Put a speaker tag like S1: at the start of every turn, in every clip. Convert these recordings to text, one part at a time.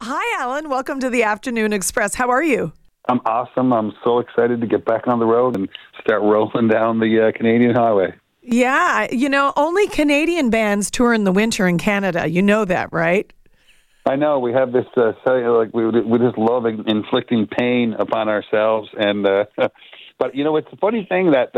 S1: Hi, Alan. Welcome to the Afternoon Express. How are you?
S2: I'm awesome. I'm so excited to get back on the road and start rolling down the Canadian highway.
S1: Yeah, only Canadian bands tour in the winter in Canada. You know that, right?
S2: I know we have this we just love inflicting pain upon ourselves, and but it's a funny thing that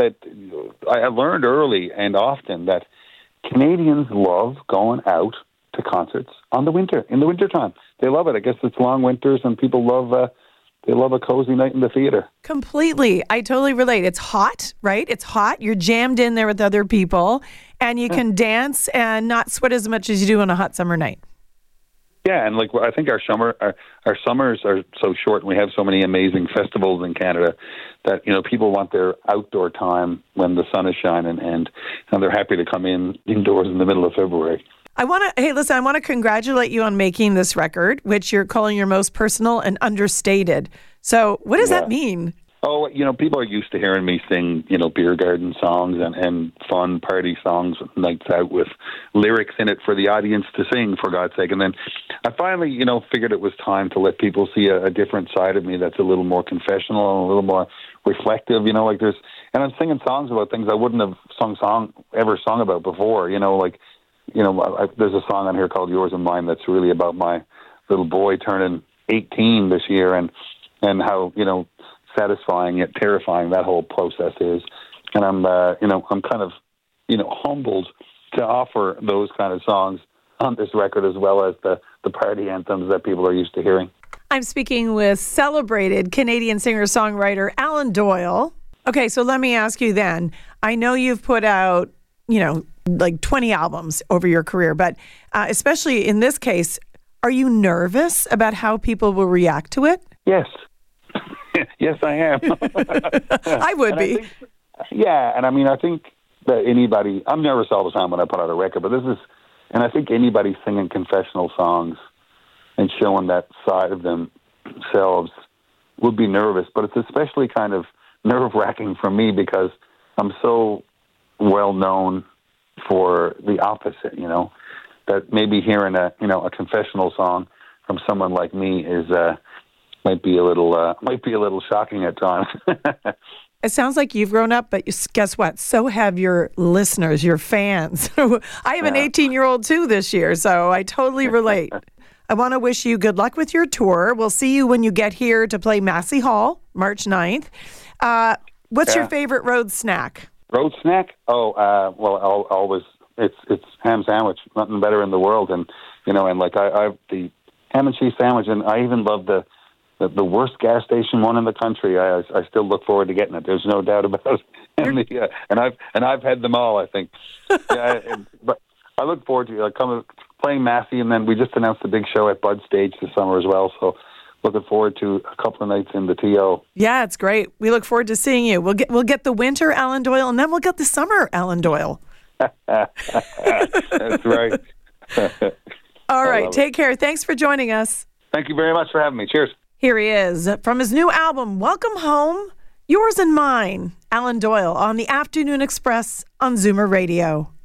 S2: I learned early and often that Canadians love going out to concerts in the wintertime. They love it. I guess it's long winters, and people love. They love a cozy night in the theater.
S1: Completely. I totally relate. It's hot, right? It's hot. You're jammed in there with other people, and you can dance and not sweat as much as you do on a hot summer night.
S2: Yeah, and I think our summers are so short, and we have so many amazing festivals in Canada that people want their outdoor time when the sun is shining, and they're happy to come indoors in the middle of February.
S1: I want to congratulate you on making this record, which you're calling your most personal and understated. So what does that mean?
S2: Oh, people are used to hearing me sing, beer garden songs and fun party songs, nights out with lyrics in it for the audience to sing, for God's sake. And then I finally, figured it was time to let people see a different side of me that's a little more confessional and a little more reflective, and I'm singing songs about things I wouldn't have ever sung about before, there's a song on here called Yours and Mine that's really about my little boy turning 18 this year and how, satisfying yet terrifying that whole process is. And I'm kind of, humbled to offer those kind of songs on this record as well as the party anthems that people are used to hearing.
S1: I'm speaking with celebrated Canadian singer-songwriter Alan Doyle. Okay, so let me ask you then. I know you've put out, like 20 albums over your career, but especially in this case, are you nervous about how people will react to it?
S2: Yes. Yes, I am.
S1: I would be.
S2: I think that I'm nervous all the time when I put out a record, but I think anybody singing confessional songs and showing that side of themselves would be nervous, but it's especially kind of nerve-wracking for me because I'm so well known for the opposite, that maybe hearing a confessional song from someone like me might be a little shocking at times.
S1: It sounds like you've grown up, but guess what? So have your listeners, your fans. I have an 18-year-old too this year, so I totally relate. I want to wish you good luck with your tour. We'll see you when you get here to play Massey Hall, March 9th. What's your favorite road snack?
S2: Road snack? Always it's ham sandwich. Nothing better in the world. And I have the ham and cheese sandwich, and I even love the worst gas station one in the country. I still look forward to getting it. There's no doubt about it. And I've had them all, I think. But I look forward to playing Massey, and then we just announced a big show at Bud Stage this summer as well. So looking forward to a couple of nights in the TO.
S1: Yeah, it's great. We look forward to seeing you. We'll get the winter Alan Doyle, and then we'll get the summer Alan Doyle.
S2: That's right.
S1: All right, take care. Thanks for joining us.
S2: Thank you very much for having me. Cheers.
S1: Here he is from his new album, Welcome Home, Yours and Mine, Alan Doyle on the Afternoon Express on Zoomer Radio.